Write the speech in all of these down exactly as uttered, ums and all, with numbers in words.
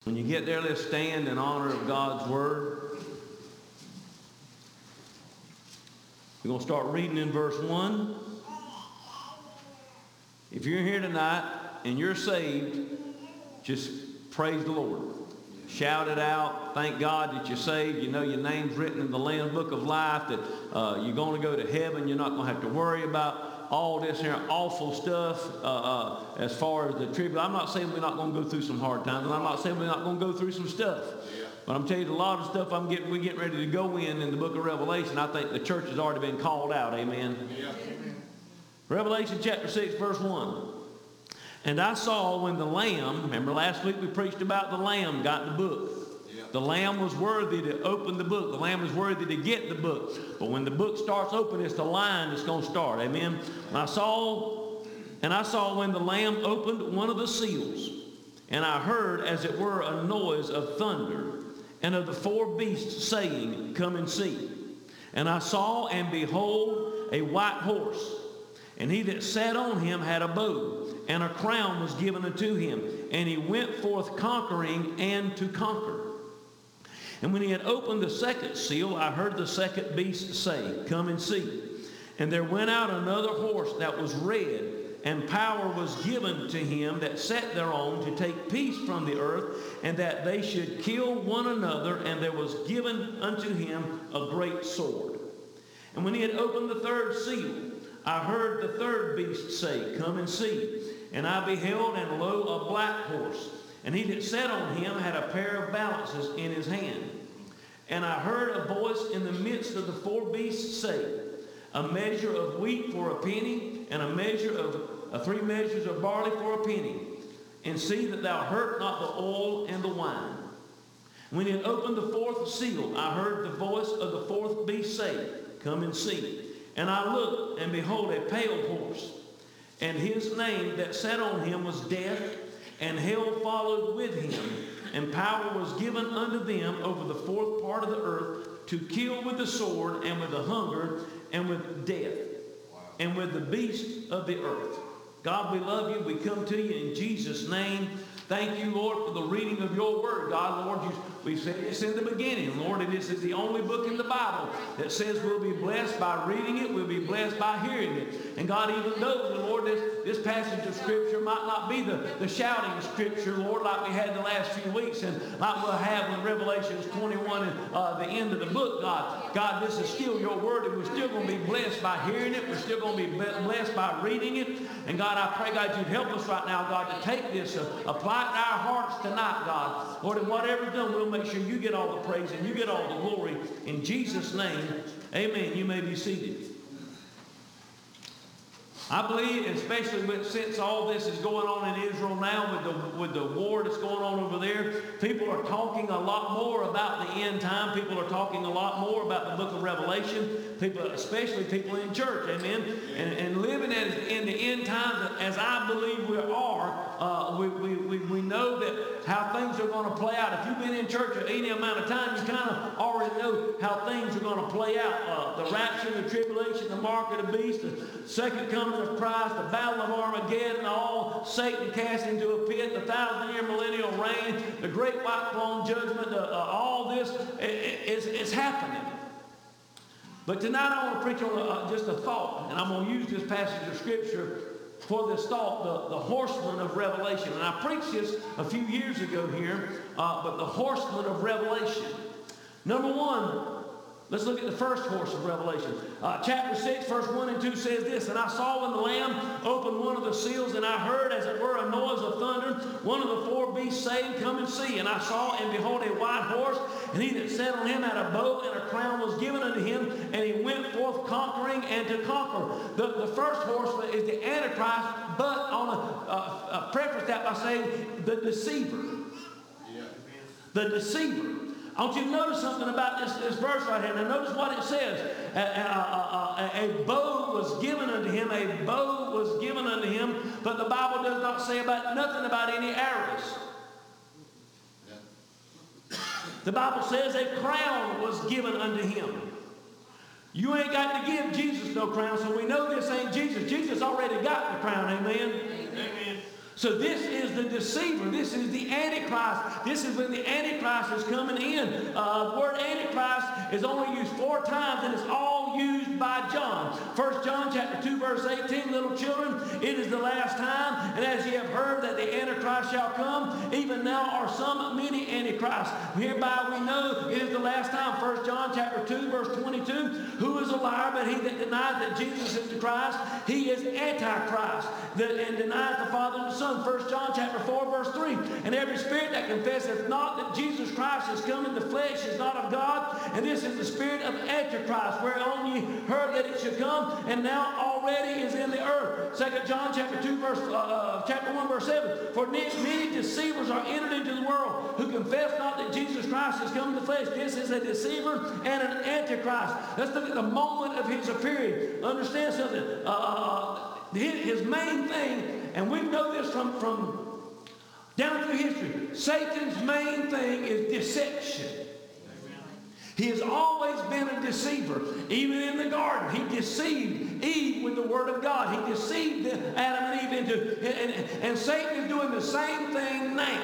When you get there, let's stand in honor of God's Word. We're going to start reading in verse one. If you're here tonight and you're saved, just praise the Lord. Shout it out. Thank God that you're saved. You know your name's written in the Lamb's Book of Life, that uh, you're going to go to heaven. You're not going to have to worry about all this here awful stuff uh, uh, as far as the tribulation. I'm not saying we're not going to go through some hard times, and I'm not saying we're not going to go through some stuff. Yeah. But I'm telling you, a lot of stuff I'm getting, we're getting ready to go in in the book of Revelation. I think the church has already been called out. Amen. Yeah. Revelation chapter six, verse one. And I saw when the Lamb, remember last week we preached about the Lamb got the book. Yeah. The Lamb was worthy to open the book. The Lamb was worthy to get the book. But when the book starts open, it's the line that's going to start. Amen. And I saw, and I saw when the Lamb opened one of the seals, and I heard as it were a noise of thunder, and of the four beasts saying, Come and see. And I saw, and behold, a white horse. And he that sat on him had a bow, and a crown was given unto him. And he went forth conquering and to conquer. And when he had opened the second seal, I heard the second beast say, Come and see. And there went out another horse that was red, and power was given to him that sat thereon to take peace from the earth, and that they should kill one another. And there was given unto him a great sword. And when he had opened the third seal, I heard the third beast say, Come and see. And I beheld, and lo, a black horse. And he that sat on him had a pair of balances in his hand. And I heard a voice in the midst of the four beasts say, A measure of wheat for a penny, and a measure of uh, three measures of barley for a penny. And see that thou hurt not the oil and the wine. When he had opened the fourth seal, I heard the voice of the fourth beast say, Come and see. And I looked, and behold, a pale horse. And his name that sat on him was Death, and hell followed with him. And power was given unto them over the fourth part of the earth to kill with the sword, and with the hunger, and with death, wow. and with the beasts of the earth. God, we love you. We come to you in Jesus' name. Thank you, Lord, for the reading of your word. God, Lord, you, we said this in the beginning, Lord, and this is the only book in the Bible that says we'll be blessed by reading it, we'll be blessed by hearing it. And God, even though, Lord, this, this passage of Scripture might not be the, the shouting Scripture, Lord, like we had the last few weeks, and like we'll have in Revelations twenty-one and uh, the end of the book, God. God, this is still your word, and we're still going to be blessed by hearing it. We're still going to be blessed by reading it. And God, I pray, God, you'd help us right now, God, to take this, uh, apply it to our hearts tonight, God. Lord, and whatever's done, we'll make sure you get all the praise and you get all the glory. In Jesus' name, amen. You may be seated. I believe, especially with, since all this is going on in Israel now with the, with the war that's going on over there, people are talking a lot more about the end time. People are talking a lot more about the book of Revelation. People, especially people in church, amen. And, and living as, in the end times, as I believe we are, uh, we, we, we, we know that how things are going to play out. If you've been in church any amount of time, you kind of already know how things are going to play out. Uh, the rapture, the tribulation, the mark of the beast, the second coming of Christ, the battle of Armageddon, all Satan cast into a pit, the thousand-year millennial reign, the great white throne judgment, uh, uh, all this is, is happening. But tonight I want to preach on uh, just a thought, and I'm going to use this passage of Scripture for this thought, the, the horseman of Revelation. And I preached this a few years ago here, uh, but the horseman of Revelation. Number one, let's look at the first horse of Revelation. Uh, chapter six, verse one and two says this, And I saw when the Lamb opened one of the seals, and I heard, as it were, a noise of thunder, one of the four beasts saying, Come and see. And I saw, and behold, a white horse, and he that sat on him had a bow, and a crown was given unto him, and he went forth conquering and to conquer. The, the first horseman is the Antichrist, but I want to uh, uh, preface that by saying the deceiver. Yeah. The deceiver. I want you to notice something about this, this verse right here. Now notice what it says. A, a, a, a, a bow was given unto him. A bow was given unto him. But the Bible does not say about nothing about any arrows. The Bible says a crown was given unto him. You ain't got to give Jesus no crown, so we know this ain't Jesus. Jesus already got the crown, amen? Amen. So this is the deceiver. This is the Antichrist. This is when the Antichrist is coming in. Uh, the word Antichrist is only used four times, and it's all used by John. First John chapter two, verse eighteen, little children, it is the last time, and as ye have heard that the Antichrist shall come, even now are some many Antichrists. Hereby we know it is the last time. First John chapter two, verse twenty-two, who is a liar but he that denies that Jesus is the Christ? He is Antichrist, that, and denieth the Father and the Son. First John chapter four, verse three, and every spirit that confesseth not that Jesus Christ is come in the flesh is not of God, and this is the spirit of Antichrist, whereon ye heard that it should come, and now already is in the earth. Second John chapter two, verse uh, chapter one, verse seven, for many deceivers are entered into the world, who confess not that Jesus Christ is come in the flesh. This is a deceiver and an Antichrist. Let's look at the moment of his appearing. Understand something. Uh, his main thing, and we know this from, from down through history, Satan's main thing is deception. He has always been a deceiver. Even in the garden, he deceived Eve with the word of God. He deceived Adam and Eve into, and, and, and Satan is doing the same thing now.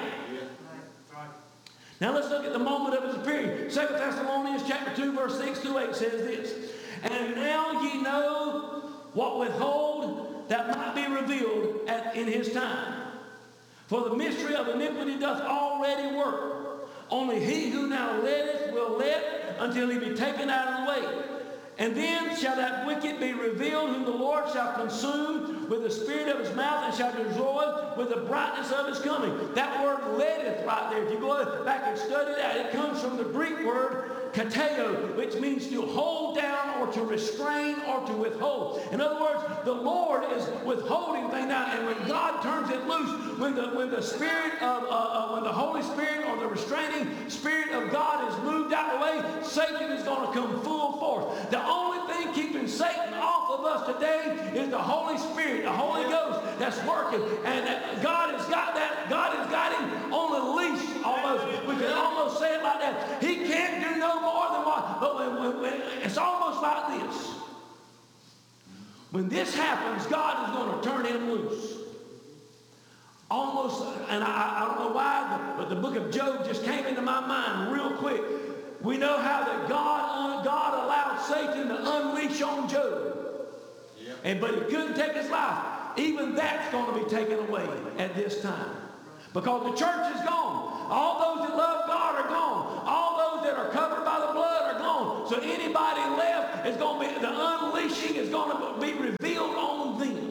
Now let's look at the moment of his appearing. Second Thessalonians chapter two, verse six through eight says this, and now ye know what withhold that might be revealed at, in his time. For the mystery of iniquity doth already work. Only he who now letteth will let until he be taken out of the way. And then shall that wicked be revealed, whom the Lord shall consume with the spirit of his mouth, and shall destroy with the brightness of his coming. That word letteth right there, if you go back and study that, it comes from the Greek word kateo, which means to hold down or to restrain or to withhold. In other words, the Lord is withholding things now, and when God turns it loose, when the when the spirit of uh, uh, when the Holy Spirit or the restraining spirit of God is moved out of the way, Satan is going to come full force. The only thing keeping Satan off of us today is the Holy Spirit, the Holy Ghost that's working, and that God has got that. God has got him on a leash almost. We can almost say it like that. He can't do no more than what. But when, when, when, it's almost like this. When this happens, God is going to turn him loose. Almost, and I, I don't know why, but the book of Job just came into my mind real quick. We know how that God, God allowed Satan to unleash on Job. Yep. And, but he couldn't take his life. Even that's going to be taken away at this time. Because the church is gone. All those that love God are gone. All those that are covered by the blood are gone. So anybody left is going to be, the unleashing is going to be revealed on them.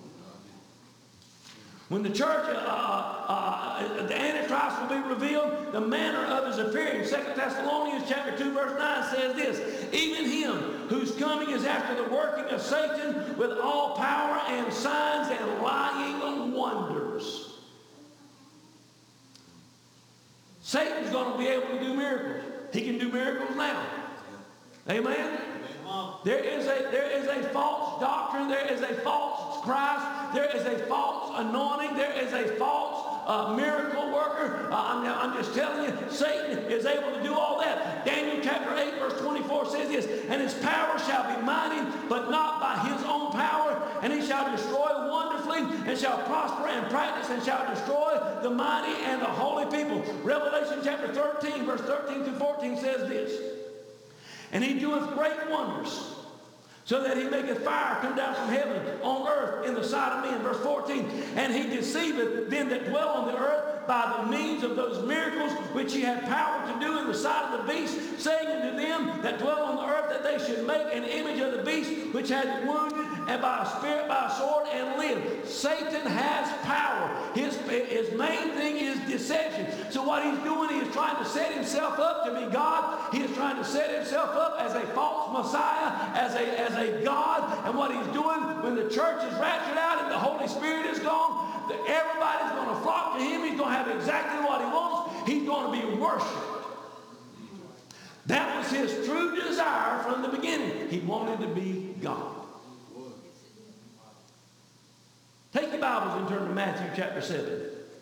When the church, uh, uh, the Antichrist will be revealed, the manner of his appearing. Second Thessalonians chapter two, verse nine says this, even him whose coming is after the working of Satan with all power and signs and lying wonders. Satan's going to be able to do miracles. He can do miracles now. Amen? There is a there is a false doctrine. There is a false Christ. There is a false anointing. There is a false uh, miracle worker. Uh, I'm, I'm just telling you, Satan is able to do all that. Daniel chapter eight, verse twenty-four says this, and his power shall be mighty, but not by his own power. And he shall destroy wonderfully, and shall prosper and practice, and shall destroy the mighty and the holy people. Revelation chapter thirteen, verse thirteen through fourteen says this, and he doeth great wonders, so that he maketh fire come down from heaven on earth in the sight of men. Verse fourteen, and he deceiveth them that dwell on the earth by the means of those miracles which he had power to do in the sight of the beast, saying unto them that dwell on the earth that they should make an image of the beast which had wounded, and by a spirit, by a sword, and live. Satan has power. His, his main thing is deception. So what he's doing, he is trying to set himself up to be God. He is trying to set himself up as a false Messiah, as a, as a God. And what he's doing when the church is raptured out and the Holy Spirit is gone, everybody's going to flock to him. He's going to have exactly what he wants. He's going to be worshiped. That was his true desire from the beginning. He wanted to be God. Take your Bibles and turn to Matthew chapter seven.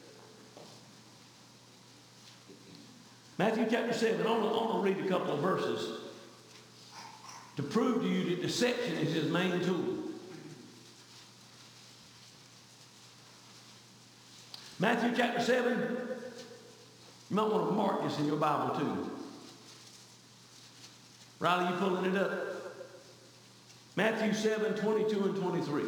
Matthew chapter seven. I want to read a couple of verses to prove to you that deception is his main tool. Matthew chapter seven. You might want to mark this in your Bible too. Riley, you pulling it up? Matthew seven, twenty-two and twenty-three.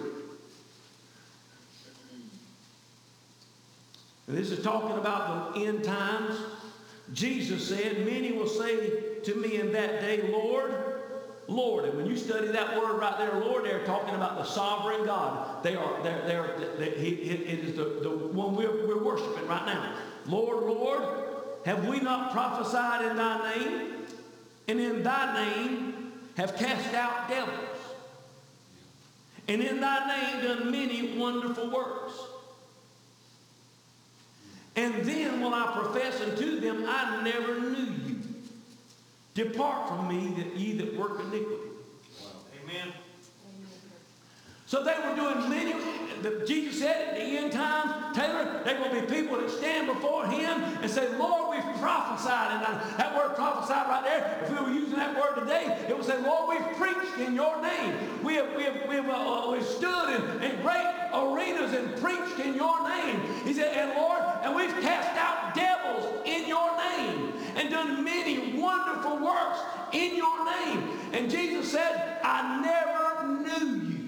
And this is talking about the end times. Jesus said, many will say to me in that day, Lord, Lord. And when you study that word right there, Lord, they're talking about the sovereign God. They are, they're, they're, they, he, it is the, the one we're, we're worshiping right now. Lord, Lord, have we not prophesied in thy name? And in thy name have cast out devils. And in thy name done many wonderful works. And then will I profess unto them, I never knew you. Depart from me, that ye that work iniquity. Wow. Amen. So they were doing many, Jesus said at the end times, Taylor, there will be people that stand before him and say, Lord, we've prophesied. And that word prophesied right there, if we were using that word today, it would say, Lord, we've preached in your name. We have, we have, we have uh, we've stood in, in great arenas and preached in your name. He said, and Lord, and we've cast out devils in your name and done many wonderful works in your name. And Jesus said, I never knew you.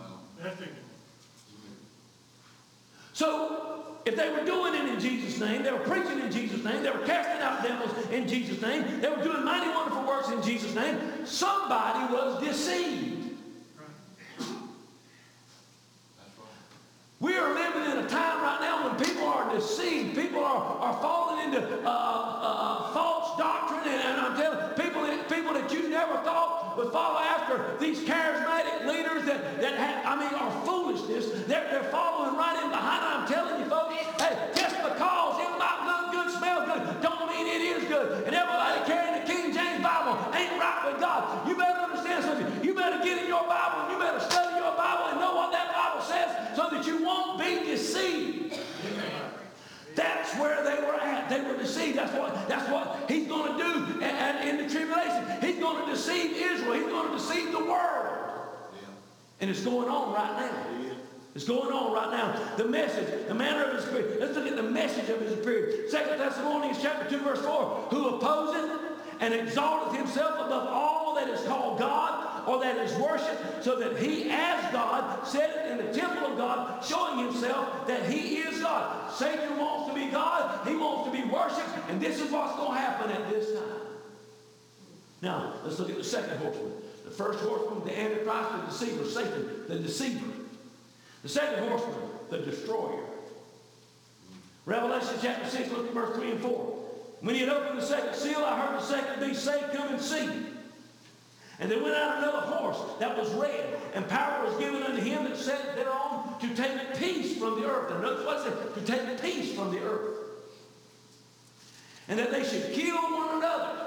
So, if they were doing it in Jesus' name, they were preaching in Jesus' name, they were casting out devils in Jesus' name, they were doing mighty wonderful works in Jesus' name, somebody was deceived. We are living in a time right now when people are deceived. People are, are falling into uh, uh, false doctrine. And, and I'm telling you, people, people that you never thought would follow after these charismatic leaders that, that have, I mean, are foolishness. They're, they're following right in behind. I'm telling you, folks, hey, just because it might look good, smell good, don't mean it is good. And everybody carrying the King James Bible ain't right with God. You better understand something. You better get in your Bible and you better study your Bible and know what that Bible says so that you won't be deceived. That's where they were at. They were deceived. That's what, that's what he's going to do and, and in the tribulation. He's going to deceive Israel. He's going to deceive the world. And it's going on right now. It's going on right now. The message, the manner of his spirit. Let's look at the message of his spirit. Second Thessalonians chapter two, verse four. Who opposeth and exalteth himself above all that is called God or that is worshipped, so that he as God sitteth in the temple of God, showing himself that he is God. Satan wants to be God. He wants to be worshipped. And this is what's going to happen at this time. Now, let's look at the second horseman. The first horseman, the Antichrist, the deceiver, Satan, the deceiver. The second horseman, the destroyer. Revelation chapter six, look at verse three and four. When he had opened the second seal, I heard the second beast say, come and see. And there went out another horse that was red, and power was given unto him that sat thereon to take peace from the earth. And notice what it said, to take peace from the earth. And that they should kill one another.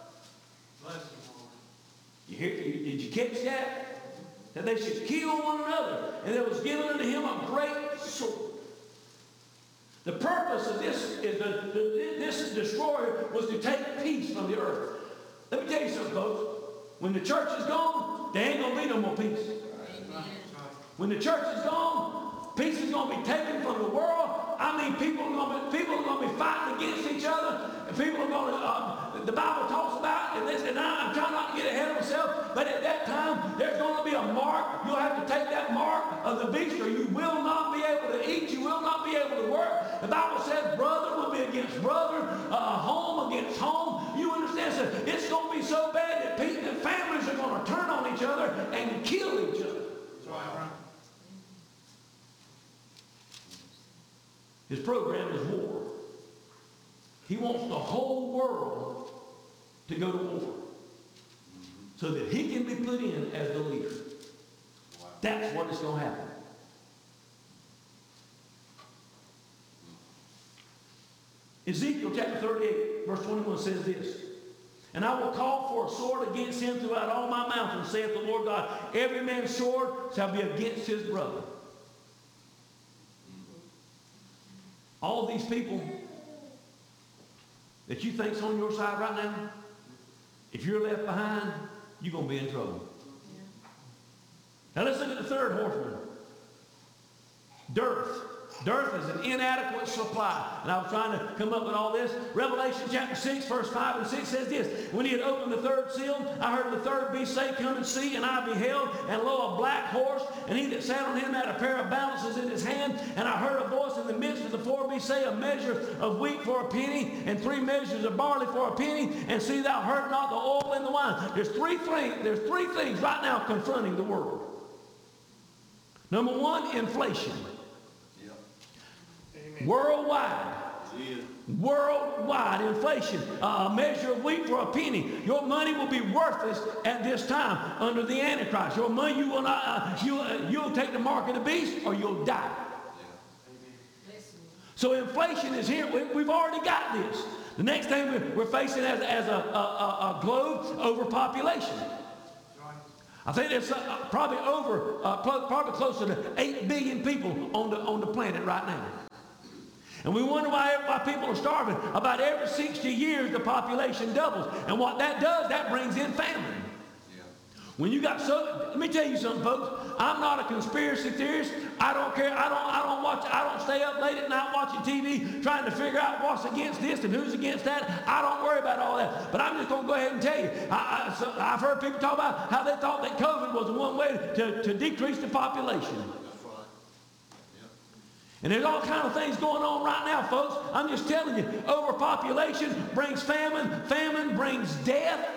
You hear, you, did you catch that? That they should kill one another. And there was given unto him a great sword. The purpose of this is the, the, this destroyer was to take peace from the earth. Let me tell you something, folks. When the church is gone, there ain't going to be no more peace. When the church is gone, peace is going to be taken from the world. I mean, people are going to be, people are going to be fighting against each other. And people are going to, uh, the Bible talks about, and, this, and I, I'm trying not to get ahead of myself, but at that time, there's going to be a mark. You'll have to take that mark of the beast, or you will not be able to eat. You will not be able to work. The Bible says brother will be against brother, uh, home against home. You understand? So it's going to be so bad that, people, that families are going to turn on each other and kill each other. Wow. His program is war. He wants the whole world to go to war so that he can be put in as the leader. Wow. That's what is going to happen. Ezekiel chapter thirty-eight, verse twenty-one says this. And I will call for a sword against him throughout all my mountains, saith the Lord God. Every man's sword shall be against his brother. All these people that you think's on your side right now, if you're left behind, you're going to be in trouble. Yeah. Now let's look at the third horseman. Dearth. Dearth is an inadequate supply. And I was trying to come up with all this. Revelation chapter six, verse five and six says this. When he had opened the third seal, I heard the third beast say, Come and see. And I beheld, and lo, a black horse. And he that sat on him had a pair of balances in his hand. And I heard a voice in the midst of the four beasts say, A measure of wheat for a penny, and three measures of barley for a penny. And see, thou hurt not the oil and the wine. There's three things, there's three things right now confronting the world. Number one, inflation. Worldwide. Yeah. Worldwide inflation. Uh, a measure of wheat for a penny. Your money will be worthless at this time under the Antichrist. Your money, you will not, uh, you, uh, you'll take the mark of the beast or you'll die. Yeah. So inflation is here. We, we've already got this. The next thing we're facing as, as a, a, a globe, overpopulation. I think there's uh, probably over, uh, probably closer to eight billion people on the, on the planet right now. And we wonder why, why people are starving. About every sixty years, the population doubles. And what that does, that brings in famine. Yeah. When you got so, let me tell you something, folks. I'm not a conspiracy theorist. I don't care. I don't, I don't watch, I don't stay up late at night watching T V trying to figure out what's against this and who's against that. I don't worry about all that. But I'm just going to go ahead and tell you. I, I, so I've heard people talk about how they thought that COVID was the one way to, to decrease the population. And there's all kinds of things going on right now, folks. I'm just telling you, overpopulation brings famine. Famine brings death.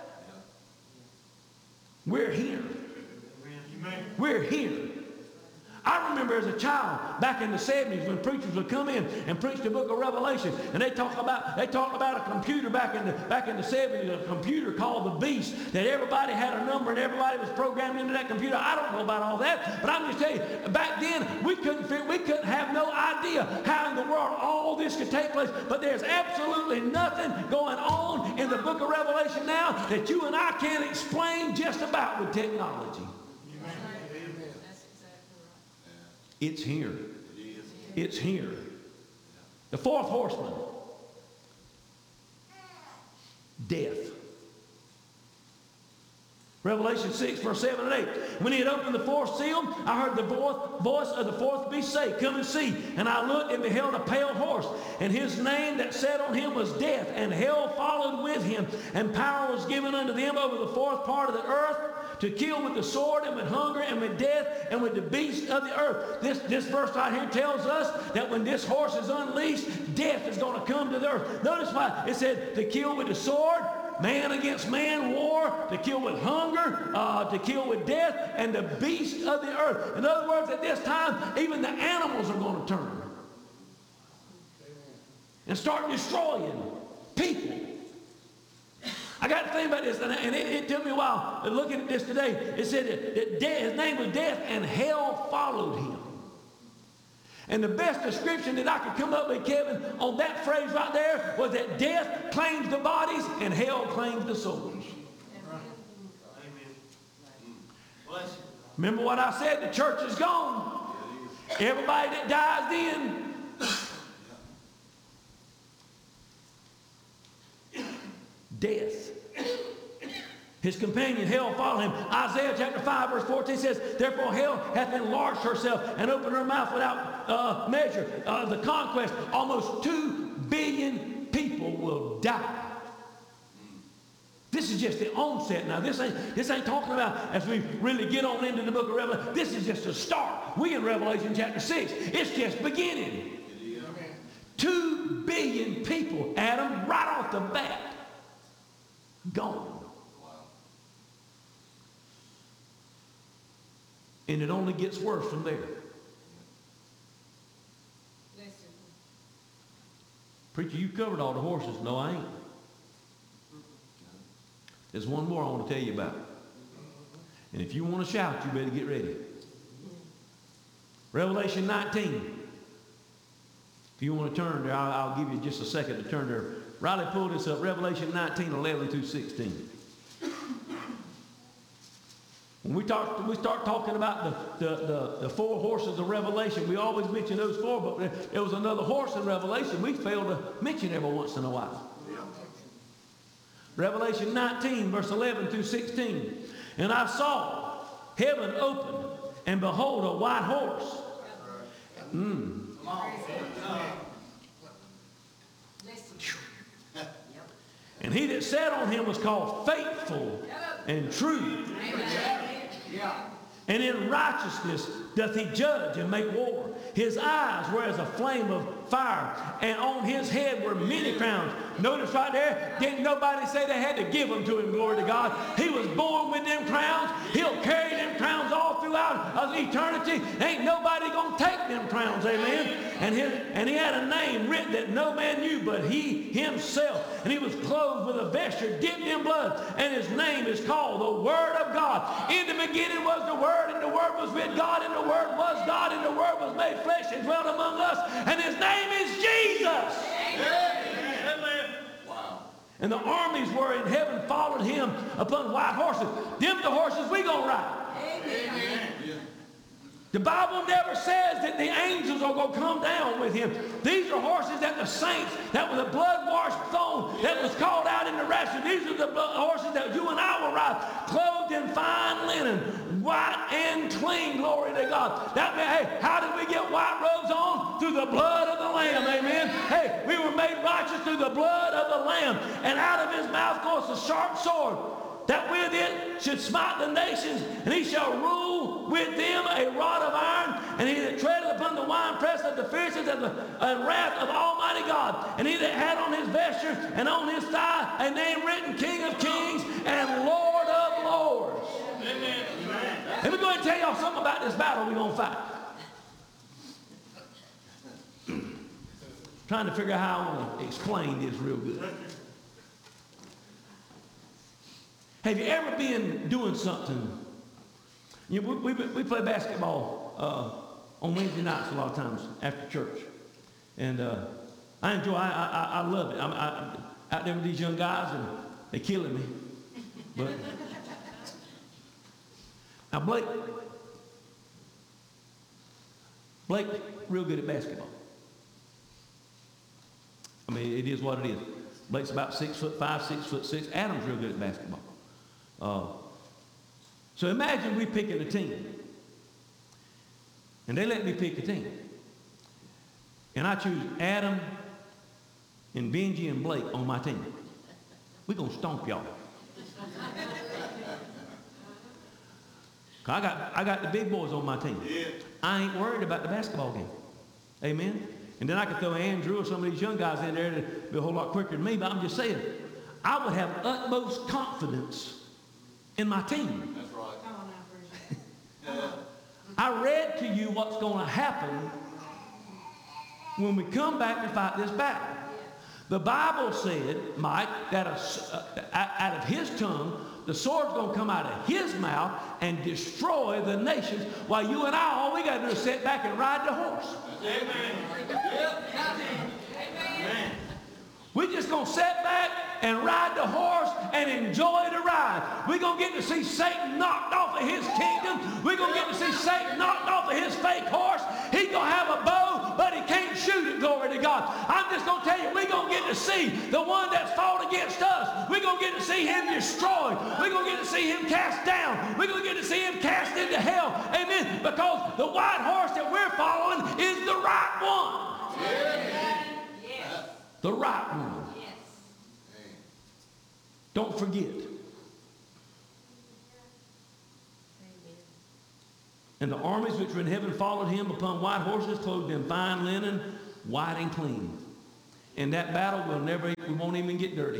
We're here. We're here. I remember as a child back in the seventies when preachers would come in and preach the book of Revelation, and they talk about they talked about a computer back in the back in the seventies, a computer called the Beast, that everybody had a number and everybody was programmed into that computer. I don't know about all that, but I'm just telling you, back then we couldn't figure, we couldn't have no idea how in the world all this could take place. But there's absolutely nothing going on in the book of Revelation now that you and I can't explain just about with technology. It's here. It's here. The fourth horseman. Death. Revelation six, verse seven and eight. When he had opened the fourth seal, I heard the voice of the fourth beast say, Come and see. And I looked and beheld a pale horse. And his name that sat on him was Death. And hell followed with him. And power was given unto them over the fourth part of the earth, to kill with the sword and with hunger and with death and with the beasts of the earth. This, this verse right here tells us that when this horse is unleashed, death is going to come to the earth. Notice why it said to kill with the sword, man against man war, to kill with hunger, uh, to kill with death, and the beasts of the earth. In other words, at this time, even the animals are going to turn and start destroying people. I got to think about this, and it, it took me a while looking at this today. It said that, that death, his name was Death, and hell followed him. And the best description that I could come up with, Kevin, on that phrase right there was that death claims the bodies and hell claims the souls. Amen. Remember what I said? The church is gone. Everybody that dies then. Death. His companion hell followed him. Isaiah chapter five verse fourteen says, Therefore hell hath enlarged herself and opened her mouth without uh, measure. Uh, the conquest, almost two billion people will die. This is just the onset now. This ain't, this ain't talking about as we really get on into the book of Revelation. This is just a start. We in Revelation chapter six. It's just beginning. Two billion people, Adam, right off the bat. Gone. And it only gets worse from there. Preacher, you covered all the horses. No, I ain't. There's one more I want to tell you about. And if you want to shout, you better get ready. Revelation nineteen. If you want to turn there, I'll, I'll give you just a second to turn there. Riley pulled this up. Revelation nineteen, eleven through sixteen. When we, talk, we start talking about the, the, the, the four horses of Revelation, we always mention those four, but there was another horse in Revelation we fail to mention every once in a while. Yeah. Revelation nineteen, verse eleven through sixteen. And I saw heaven open, and behold, a white horse. Mm. And he that sat on him was called Faithful and True. And in righteousness doth he judge and make war. His eyes were as a flame of fire, and on his head were many crowns. Notice right there, didn't nobody say they had to give them to him, glory to God. He was born with them crowns. He'll carry them crowns all throughout of eternity. Ain't nobody going to take them crowns, amen. And, his, and he had a name written that no man knew but he himself. And he was clothed with a vesture dipped in blood, and his name is called the Word of God. In the beginning was the Word, and the Word was with God, and the Word was God, and the Word was made flesh and dwelt among us, and his name is Jesus. Amen. Wow. And the armies were in heaven followed him upon white horses. Them the horses we gonna ride. Amen. The Bible never says that the angels are going to come down with him. These are horses that the saints, that were the blood-washed throne, that was called out in the rapture. These are the horses that you and I will ride, clothed in fine linen, white and clean, glory to God. That means, hey, how did we get white robes on? Through the blood of the Lamb, amen. Hey, we were made righteous through the blood of the Lamb. And out of his mouth goes a sharp sword, that with it should smite the nations, and he shall rule with them a rod of iron, and he that treadeth upon the winepress of the fierceness of the uh, wrath of Almighty God, and he that had on his vesture and on his thigh a name written, King of Kings and Lord of Lords. Amen. Let me go ahead and tell y'all something about this battle we're going to fight. Trying to figure out how I want to explain this real good. Have you ever been doing something? You know, we, we, we play basketball uh, on Wednesday nights a lot of times after church. And uh, I enjoy I, I, I love it. I'm I, out there with these young guys, and they're killing me. But now Blake, Blake, real good at basketball. I mean, it is what it is. Blake's about six foot five, six foot six. Adam's real good at basketball. Uh, so imagine we picking a team, and they let me pick a team, and I choose Adam and Benji and Blake on my team. We're gonna stomp y'all. I got I got the big boys on my team. Yeah. I ain't worried about the basketball game. Amen. And then I could throw Andrew or some of these young guys in there to be a whole lot quicker than me. But I'm just saying, I would have utmost confidence in my team. That's right. I read to you what's going to happen when we come back to fight this battle. The Bible said, Mike, that a, uh, out of his tongue, the sword's going to come out of his mouth and destroy the nations, while you and I, all we got to do is sit back and ride the horse. Amen. Yep. Amen. We're just going to sit back and ride the horse and enjoy the ride. We're going to get to see Satan knocked off of his kingdom. We're going to get to see Satan knocked off of his fake horse. He's going to have a bow, but he can't shoot it, glory to God. I'm just going to tell you, we're going to get to see the one that's fought against us. We're going to get to see him destroyed. We're going to get to see him cast down. We're going to get to see him cast into hell. Amen. Because the white horse that we're following is the right one. Amen. Yes. The right one. Don't forget. And the armies which were in heaven followed him upon white horses, clothed in fine linen, white and clean. In that battle, we'll never, we won't even get dirty.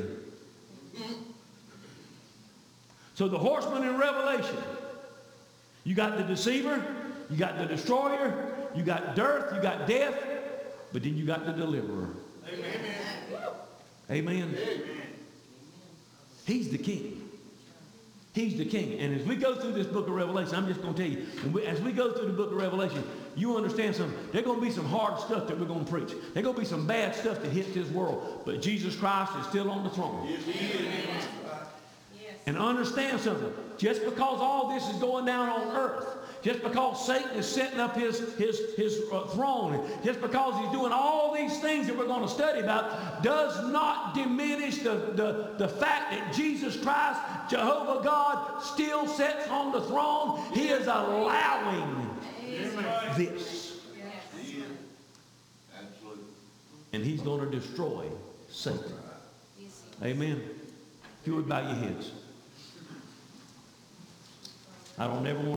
So the horseman in Revelation, you got the deceiver, you got the destroyer, you got dearth, you got death, but then you got the deliverer. Amen. Amen. Amen. He's the king. He's the king. And as we go through this book of Revelation, I'm just going to tell you, and we, as we go through the book of Revelation, you understand something. There's going to be some hard stuff that we're going to preach. There's going to be some bad stuff that hits this world. But Jesus Christ is still on the throne. Yes, he is. Yes. And understand something. Just because all this is going down on earth, just because Satan is setting up his, his, his uh, throne, just because he's doing all these things that we're going to study about, does not diminish the, the, the fact that Jesus Christ, Jehovah God, still sits on the throne. He is allowing this. and he's going to destroy Satan. Amen. If you would bow your heads. I don't ever want